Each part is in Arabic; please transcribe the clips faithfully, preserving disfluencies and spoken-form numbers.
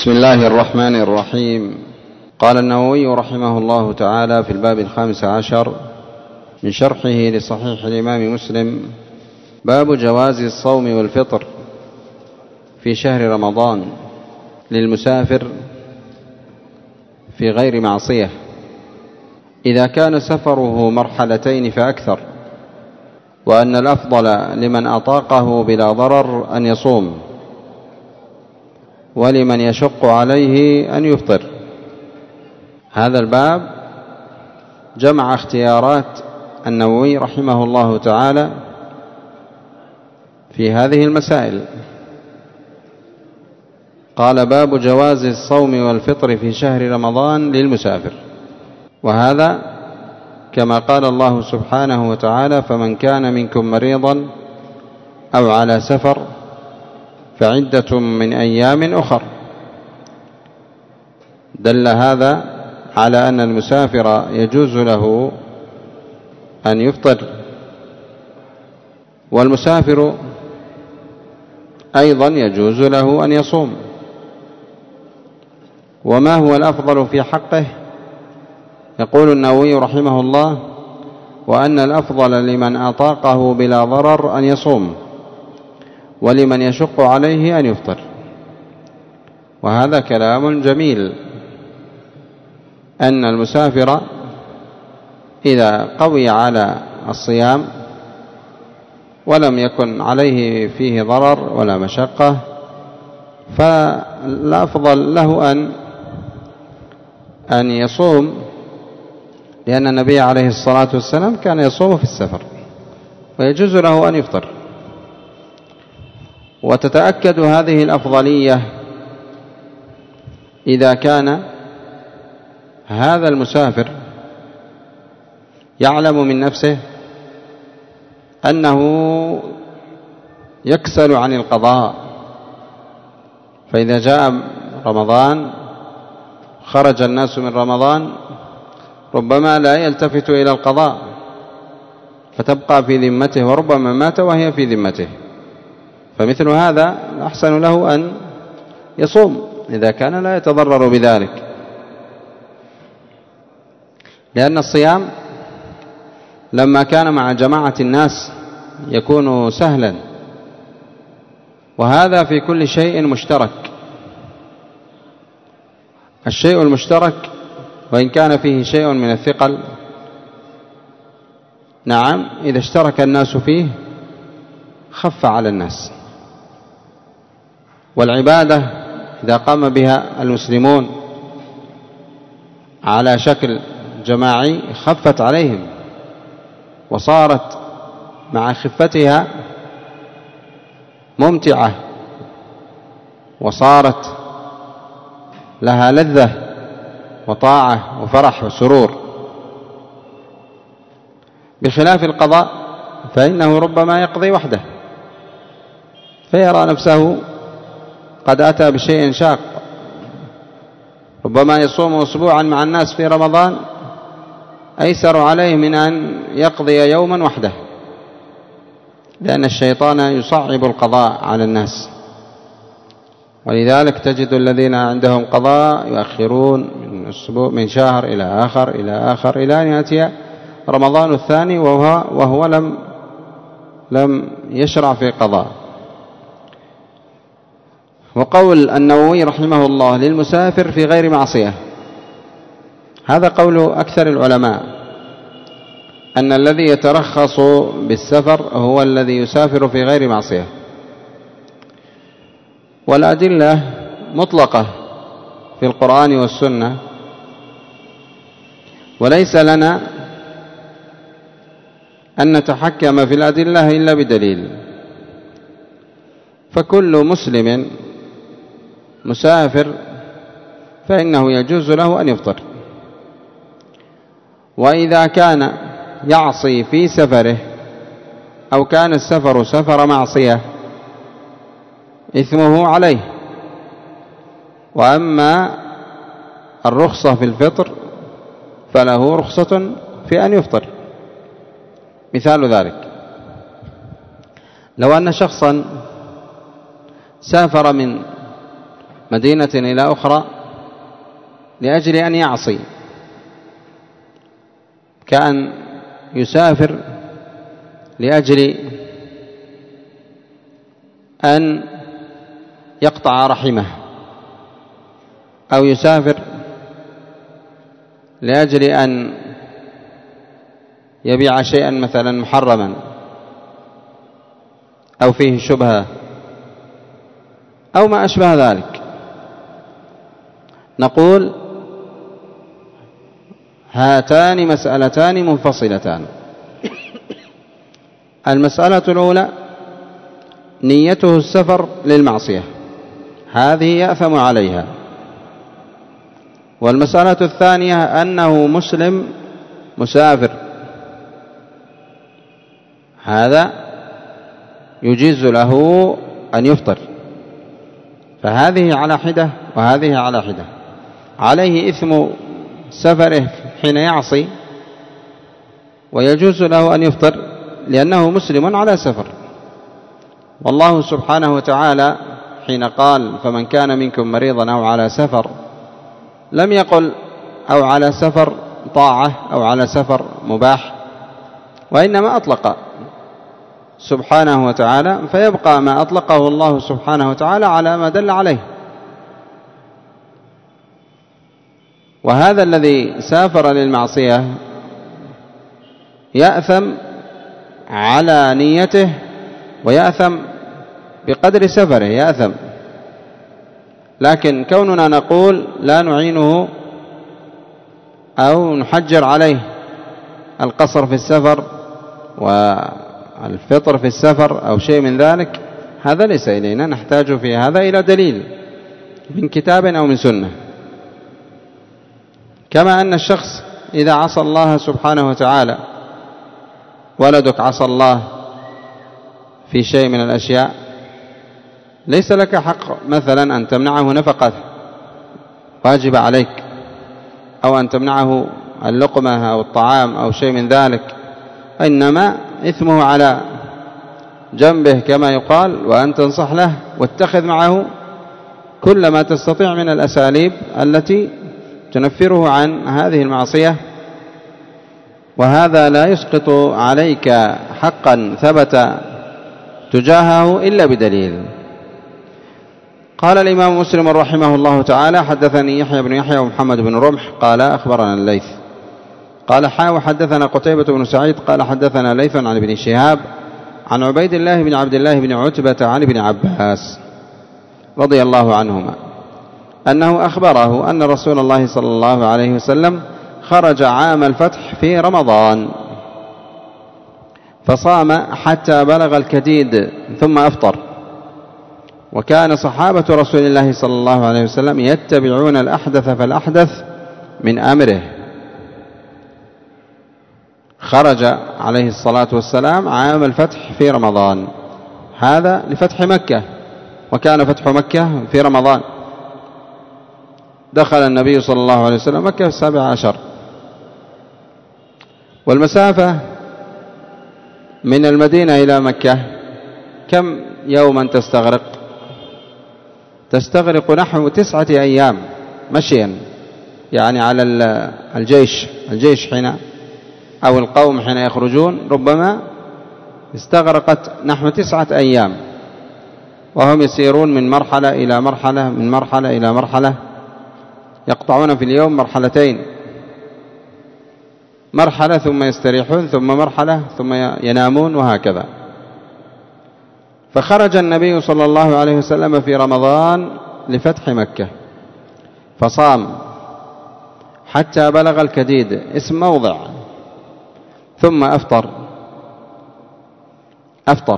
بسم الله الرحمن الرحيم. قال النووي رحمه الله تعالى في الباب الخامس عشر من شرحه لصحيح الإمام مسلم: باب جواز الصوم والفطر في شهر رمضان للمسافر في غير معصية إذا كان سفره مرحلتين فأكثر، وأن الأفضل لمن أطاقه بلا ضرر أن يصوم، ولمن يشق عليه أن يفطر. هذا الباب جمع اختيارات النووي رحمه الله تعالى في هذه المسائل. قال: باب جواز الصوم والفطر في شهر رمضان للمسافر، وهذا كما قال الله سبحانه وتعالى: فمن كان منكم مريضا أو على سفر فعدة من أيام أخر. دل هذا على أن المسافر يجوز له أن يفطر، والمسافر أيضا يجوز له أن يصوم. وما هو الأفضل في حقه؟ يقول النووي رحمه الله: وأن الأفضل لمن أطاقه بلا ضرر أن يصوم، ولمن يشق عليه أن يفطر. وهذا كلام جميل، أن المسافر إذا قوي على الصيام ولم يكن عليه فيه ضرر ولا مشقة، فالأفضل له أن أن يصوم، لأن النبي عليه الصلاة والسلام كان يصوم في السفر، ويجوز له أن يفطر. وتتأكد هذه الأفضلية إذا كان هذا المسافر يعلم من نفسه أنه يكسل عن القضاء، فإذا جاء رمضان خرج الناس من رمضان ربما لا يلتفت إلى القضاء، فتبقى في ذمته، وربما مات وهي في ذمته. فمثل هذا أحسن له أن يصوم إذا كان لا يتضرر بذلك، لأن الصيام لما كان مع جماعة الناس يكون سهلا، وهذا في كل شيء مشترك. الشيء المشترك وإن كان فيه شيء من الثقل، نعم، إذا اشترك الناس فيه خف على الناس. والعبادة إذا قام بها المسلمون على شكل جماعي خفت عليهم، وصارت مع خفتها ممتعة، وصارت لها لذة وطاعة وفرح وسرور، بخلاف القضاء فإنه ربما يقضي وحده فيرى نفسه قد أتى بشيء شاق. ربما يصوم أسبوعا مع الناس في رمضان أيسر عليه من أن يقضي يوما وحده، لأن الشيطان يصعب القضاء على الناس. ولذلك تجد الذين عندهم قضاء يؤخرون من أسبوع، من شهر إلى آخر إلى آخر إلى أن يأتي رمضان الثاني وهو, وهو لم لم يشرع في قضاء. وقول النووي رحمه الله: للمسافر في غير معصية، هذا قول أكثر العلماء، أن الذي يترخص بالسفر هو الذي يسافر في غير معصية. والأدلة مطلقة في القرآن والسنة، وليس لنا أن نتحكم في الأدلة إلا بدليل. فكل مسلم مسافر فإنه يجوز له أن يفطر، وإذا كان يعصي في سفره أو كان السفر سفر معصية إثمه عليه. وأما الرخصة في الفطر فله رخصة في أن يفطر. مثال ذلك: لو أن شخصا سافر من مدينة إلى أخرى لأجل أن يعصي، كأن يسافر لأجل أن يقطع رحمه، أو يسافر لأجل أن يبيع شيئا مثلا محرما أو فيه شبهة أو ما أشبه ذلك. نقول هاتان مسألتان منفصلتان. المسألة الأولى نيته السفر للمعصية، هذه يأثم عليها. والمسألة الثانية أنه مسلم مسافر، هذا يجيز له أن يفطر، فهذه على حدة وهذه على حدة. عليه إثم سفره حين يعصي، ويجوز له أن يفطر لأنه مسلم على سفر. والله سبحانه وتعالى حين قال فمن كان منكم مريضا أو على سفر لم يقل أو على سفر طاعة أو على سفر مباح، وإنما أطلق سبحانه وتعالى، فيبقى ما أطلقه الله سبحانه وتعالى على ما دل عليه. وهذا الذي سافر للمعصية يأثم على نيته ويأثم بقدر سفره، يأثم. لكن كوننا نقول لا نعينه أو نحجر عليه القصر في السفر والفطر في السفر أو شيء من ذلك، هذا ليس إلينا، نحتاج في هذا إلى دليل من كتاب أو من سنة. كما أن الشخص إذا عصى الله سبحانه وتعالى، ولدك عصى الله في شيء من الأشياء، ليس لك حق مثلا أن تمنعه نفقة واجب عليك، أو أن تمنعه اللقمة أو الطعام أو شيء من ذلك، إنما إثمه على جنبه كما يقال، وأن تنصح له واتخذ معه كل ما تستطيع من الأساليب التي تنفره عن هذه المعصية. وهذا لا يسقط عليك حقا ثبت تجاهه إلا بدليل. قال الإمام مسلم رحمه الله تعالى حدثني يحيى بن يحيى ومحمد بن رمح قال أخبرنا الليث قال حا وحدثنا قتيبة بن سعيد قال حدثنا ليث عن ابن شهاب عن عبيد الله بن عبد الله بن عتبة عن ابن عباس رضي الله عنهما أنه أخبره أن رسول الله صلى الله عليه وسلم خرج عام الفتح في رمضان فصام حتى بلغ الكديد ثم أفطر. وكان صحابة رسول الله صلى الله عليه وسلم يتبعون الأحدث فالأحدث من أمره. خرج عليه الصلاة والسلام عام الفتح في رمضان، هذا لفتح مكة، وكان فتح مكة في رمضان. دخل النبي صلى الله عليه وسلم مكة في السابع عشر. والمسافة من المدينة إلى مكة كم يوما تستغرق؟ تستغرق نحو تسعة أيام مشيا، يعني على الجيش الجيش حين أو القوم حين يخرجون ربما استغرقت نحو تسعة أيام، وهم يسيرون من مرحلة إلى مرحلة من مرحلة إلى مرحلة، يقطعون في اليوم مرحلتين، مرحلة ثم يستريحون ثم مرحلة ثم ينامون وهكذا. فخرج النبي صلى الله عليه وسلم في رمضان لفتح مكة فصام حتى بلغ الكديد اسم موضع، ثم أفطر أفطر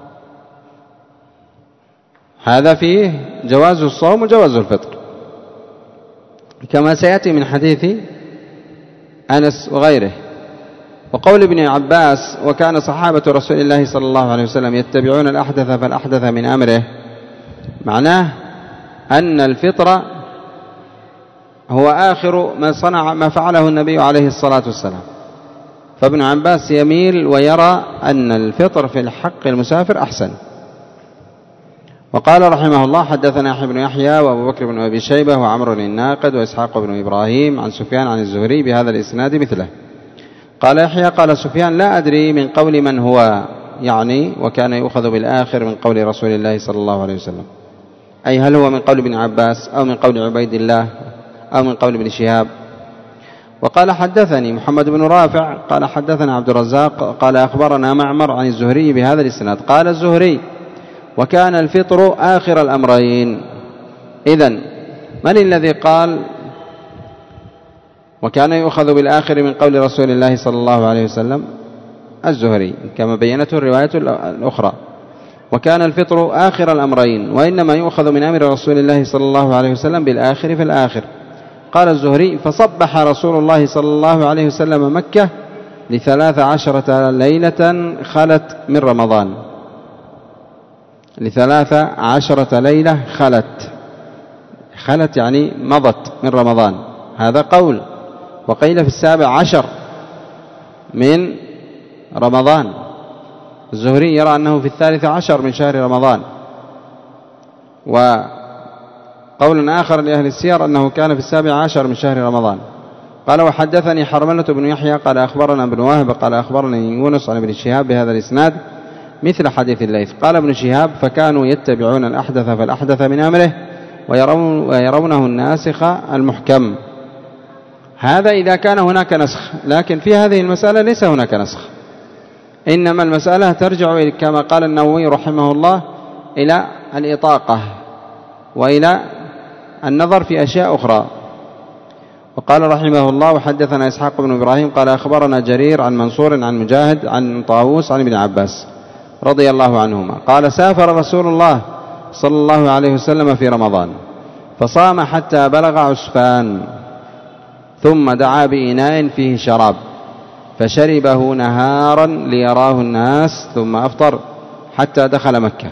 هذا فيه جواز الصوم وجواز الفطر، كما سيأتي من حديث أنس وغيره. وقول ابن عباس وكان صحابة رسول الله صلى الله عليه وسلم يتبعون الأحدث فالأحدث من أمره، معناه أن الفطر هو آخر ما صنع ما فعله النبي عليه الصلاة والسلام. فابن عباس يميل ويرى أن الفطر في الحق المسافر أحسن. وقال رحمه الله: حدثنا يحيى بن يحيى وأبو بكر بن أبي شيبة وعمر الناقد وإسحاق بن إبراهيم عن سفيان عن الزهري بهذا الإسناد مثله. قال يحيى: قال سفيان: لا أدري من قول من هو، يعني وكان يؤخذ بالآخر من قول رسول الله صلى الله عليه وسلم، أي هل هو من قول ابن عباس أو من قول عبيد الله أو من قول ابن شهاب. وقال: حدثني محمد بن رافع قال حدثنا عبد الرزاق قال أخبرنا معمر عن الزهري بهذا الإسناد. قال الزهري: وكان الفطر آخر الأمرين. إذن من الذي قال وكان يؤخذ بالآخر من قول رسول الله صلى الله عليه وسلم؟ الزهري، كما بينته الرواية الأخرى. وكان الفطر آخر الأمرين، وإنما يؤخذ من أمر رسول الله صلى الله عليه وسلم بالآخر في الآخر. قال الزهري: فصبح رسول الله صلى الله عليه وسلم مكة لثلاث عشرة ليلة خلت من رمضان. لثلاث عشرة ليلة خلت، خلت يعني مضت من رمضان، هذا قول. وقيل في السابع عشر من رمضان. الزهري يرى أنه في الثالث عشر من شهر رمضان. وقول آخر لأهل السير أنه كان في السابع عشر من شهر رمضان. قال: وحدثني حرملة بن يحيى قال أخبرنا ابن وهب قال أخبرني يونس عن ابن شهاب بهذا الإسناد مثل حديث الليث. قال ابن شهاب: فكانوا يتبعون الأحدث فالأحدث من أمره ويرونه الناسخ المحكم. هذا إذا كان هناك نسخ، لكن في هذه المسألة ليس هناك نسخ، إنما المسألة ترجع كما قال النووي رحمه الله إلى الإطاقة وإلى النظر في أشياء أخرى. وقال رحمه الله: وحدثنا إسحاق بن إبراهيم قال أخبرنا جرير عن منصور عن مجاهد عن طاووس عن ابن عباس رضي الله عنهما قال: سافر رسول الله صلى الله عليه وسلم في رمضان فصام حتى بلغ عسفان، ثم دعا بإناء فيه شراب فشربه نهارا ليراه الناس، ثم أفطر حتى دخل مكة،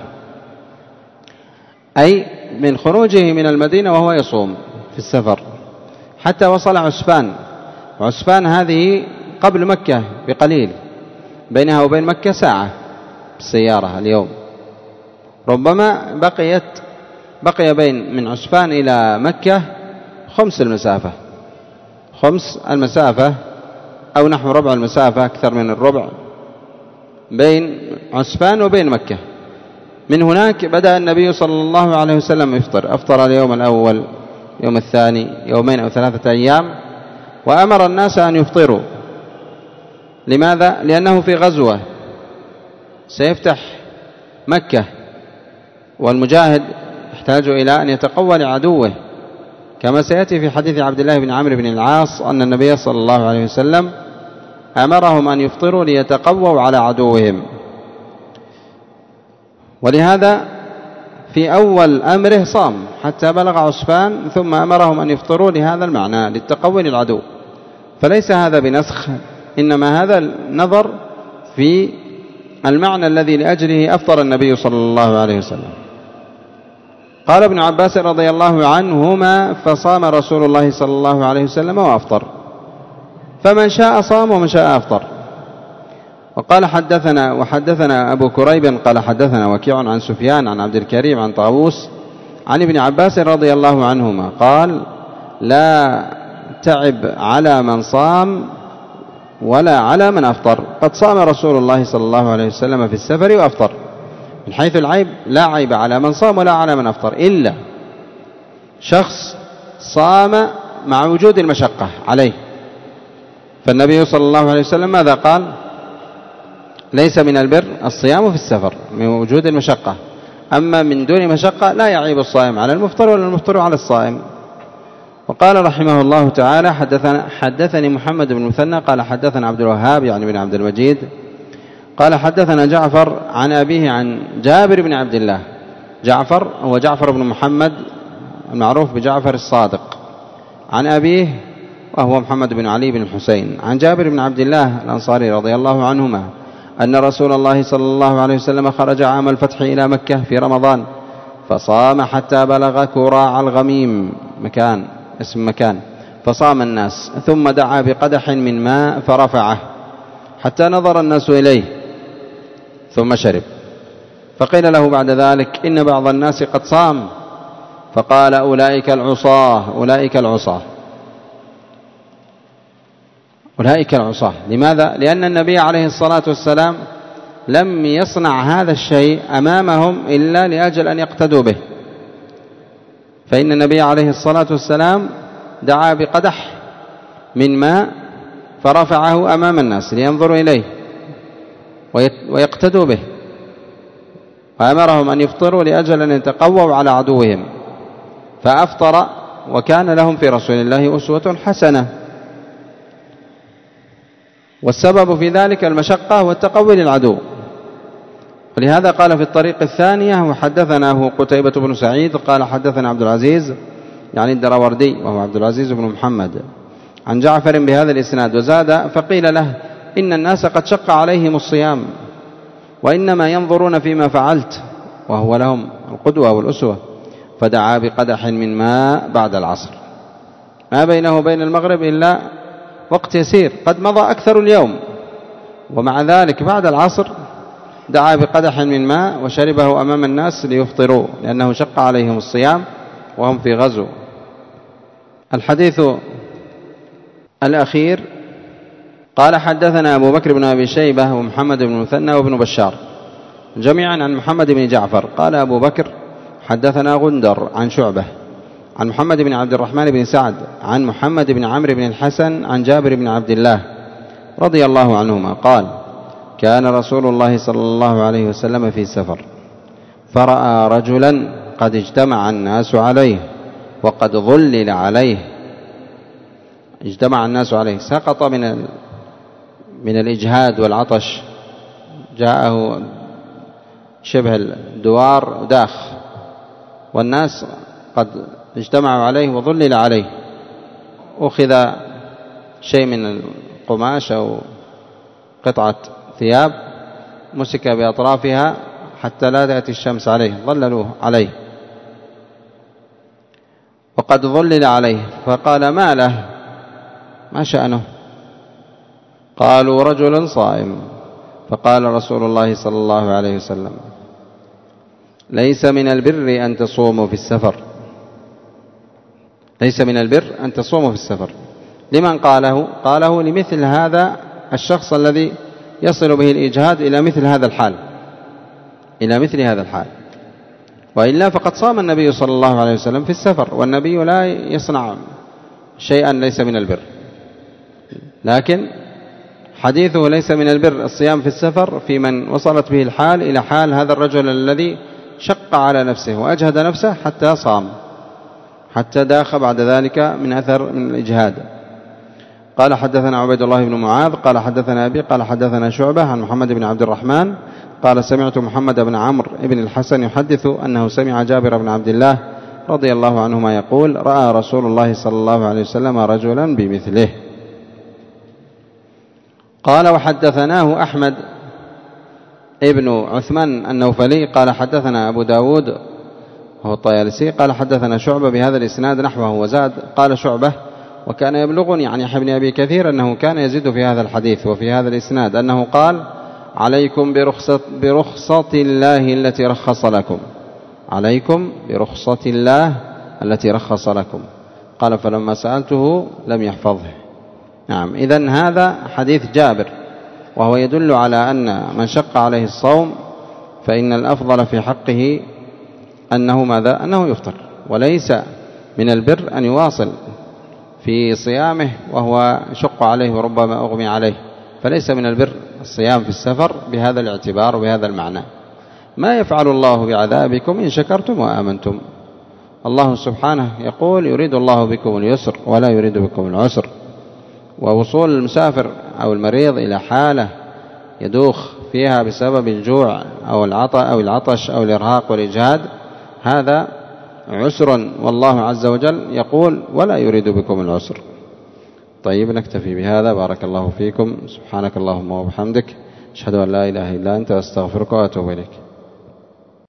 أي من خروجه من المدينة وهو يصوم في السفر حتى وصل عسفان. وعسفان هذه قبل مكة بقليل، بينها وبين مكة ساعة بالسيارة اليوم. ربما بقيت بقي بين من عسفان إلى مكة خمس المسافة خمس المسافة أو نحو ربع المسافة، أكثر من الربع، بين عسفان وبين مكة. من هناك بدأ النبي صلى الله عليه وسلم يفطر، أفطر اليوم الأول، يوم الثاني، يومين أو ثلاثة أيام، وأمر الناس أن يفطروا. لماذا؟ لأنه في غزوة سيفتح مكة، والمجاهد يحتاج إلى أن يتقوى لعدوه، كما سيأتي في حديث عبد الله بن عمرو بن العاص أن النبي صلى الله عليه وسلم أمرهم أن يفطروا ليتقووا على عدوهم. ولهذا في أول أمره صام حتى بلغ عسفان، ثم أمرهم أن يفطروا لهذا المعنى، للتقوي للعدو. فليس هذا بنسخ، إنما هذا النظر في المعنى الذي لأجله أفطر النبي صلى الله عليه وسلم. قال ابن عباس رضي الله عنهما: فصام رسول الله صلى الله عليه وسلم وأفطر، فمن شاء صام ومن شاء أفطر. وقال حدثنا وحدثنا أبو كريب قال حدثنا وكيع عن سفيان عن عبد الكريم عن طاووس عن ابن عباس رضي الله عنهما قال: لا تعب على من صام ولا على من أفطر، قد صام رسول الله صلى الله عليه وسلم في السفر وأفطر. من حيث العيب لا عيب على من صام ولا على من أفطر، إلا شخص صام مع وجود المشقة عليه، فالنبي صلى الله عليه وسلم ماذا قال؟ ليس من البر الصيام في السفر من وجود المشقة، أما من دون مشقة لا يعيب الصائم على المفطر ولا المفطر على الصائم. وقال رحمه الله تعالى: حدثنا حدثني محمد بن مثنى قال حدثنا عبد الوهاب يعني بن عبد المجيد قال حدثنا جعفر عن أبيه عن جابر بن عبد الله. جعفر هو جعفر بن محمد المعروف بجعفر الصادق، عن أبيه وهو محمد بن علي بن الحسين، عن جابر بن عبد الله الأنصاري رضي الله عنهما أن رسول الله صلى الله عليه وسلم خرج عام الفتح إلى مكة في رمضان فصام حتى بلغ كراع الغميم، مكان اسم مكان، فصام الناس، ثم دعا بقدح من ماء فرفعه حتى نظر الناس إليه ثم شرب، فقيل له بعد ذلك إن بعض الناس قد صام، فقال أولئك العصاة أولئك العصاة أولئك العصاة. لماذا؟ لأن النبي عليه الصلاة والسلام لم يصنع هذا الشيء أمامهم إلا لأجل أن يقتدوا به. فإن النبي عليه الصلاة والسلام دعا بقدح من ماء فرفعه أمام الناس لينظروا إليه ويقتدوا به، وأمرهم أن يفطروا لأجل أن يتقووا على عدوهم، فأفطر وكان لهم في رسول الله أسوة حسنة. والسبب في ذلك المشقة والتقوي للعدو. ولهذا قال في الطريق الثانية وحدثناه قتيبة بن سعيد قال حدثنا عبد العزيز يعني الدراوردي وهو عبد العزيز بن محمد عن جعفر بهذا الإسناد، وزاد فقيل له إن الناس قد شق عليهم الصيام وإنما ينظرون فيما فعلت، وهو لهم القدوة والأسوة. فدعا بقدح من ماء بعد العصر، ما بينه وبين المغرب إلا وقت يسير، قد مضى أكثر اليوم، ومع ذلك بعد العصر دعا بقدح من ماء وشربه أمام الناس ليفطروا، لأنه شق عليهم الصيام وهم في غزو. الحديث الأخير قال حدثنا أبو بكر بن أبي شيبة ومحمد بن مثنى وابن بشار جميعا عن محمد بن جعفر. قال أبو بكر حدثنا غندر عن شعبة عن محمد بن عبد الرحمن بن سعد عن محمد بن عمرو بن الحسن عن جابر بن عبد الله رضي الله عنهما قال كان رسول الله صلى الله عليه وسلم في سفر فرأى رجلا قد اجتمع الناس عليه وقد ظلل عليه. اجتمع الناس عليه، سقط من من الإجهاد والعطش، جاءه شبه الدوار داخ، والناس قد اجتمعوا عليه وظلل عليه. أخذ شيء من القماش أو قطعة ثياب مسك بأطرافها حتى لا تأتي الشمس عليه، ظللوه عليه وقد ظلل عليه. فقال ما له، ما شأنه؟ قالوا رجل صائم. فقال رسول الله صلى الله عليه وسلم ليس من البر أن تصوموا في السفر، ليس من البر أن تصوموا في السفر. لمن قاله؟ قاله لمثل هذا الشخص الذي يصل به الإجهاد إلى مثل هذا الحال، إلى مثل هذا الحال. وإلا فقد صام النبي صلى الله عليه وسلم في السفر، والنبي لا يصنع شيئا ليس من البر. لكن حديثه ليس من البر الصيام في السفر في من وصلت به الحال إلى حال هذا الرجل الذي شق على نفسه وأجهد نفسه حتى صام، حتى داخ بعد ذلك من أثر من الإجهاد. قال حدثنا عبيد الله بن معاذ قال حدثنا أبي قال حدثنا شعبة عن محمد بن عبد الرحمن قال سمعت محمد بن عمرو بن الحسن يحدث أنه سمع جابر بن عبد الله رضي الله عنهما يقول رأى رسول الله صلى الله عليه وسلم رجلا بمثله. قال وحدثناه أحمد ابن عثمان النوفلي قال حدثنا أبو داود وهو الطيالسي قال حدثنا شعبة بهذا الإسناد نحوه، وزاد قال شعبة وكان يبلغني عن يحيى بن أبي كثير أنه كان يزيد في هذا الحديث وفي هذا الإسناد أنه قال عليكم برخصة, برخصة الله التي رخص لكم، عليكم برخصة الله التي رخص لكم. قال فلما سألته لم يحفظه. نعم، إذن هذا حديث جابر، وهو يدل على أن من شق عليه الصوم فإن الأفضل في حقه أنه ماذا؟ أنه يفطر، وليس من البر أن يواصل في صيامه وهو يشق عليه وربما أغمي عليه. فليس من البر الصيام في السفر بهذا الاعتبار وبهذا المعنى. ما يفعل الله بعذابكم إن شكرتم وآمنتم. الله سبحانه يقول يريد الله بكم اليسر ولا يريد بكم العسر. ووصول المسافر أو المريض إلى حالة يدوخ فيها بسبب الجوع أو العطش أو الإرهاق والإجهاد هذا عسر، والله عز وجل يقول ولا يريد بكم العسر. طيب نكتفي بهذا. بارك الله فيكم. سبحانك اللهم وبحمدك أشهد أن لا إله إلا أنت أستغفرك وأتوب إليك.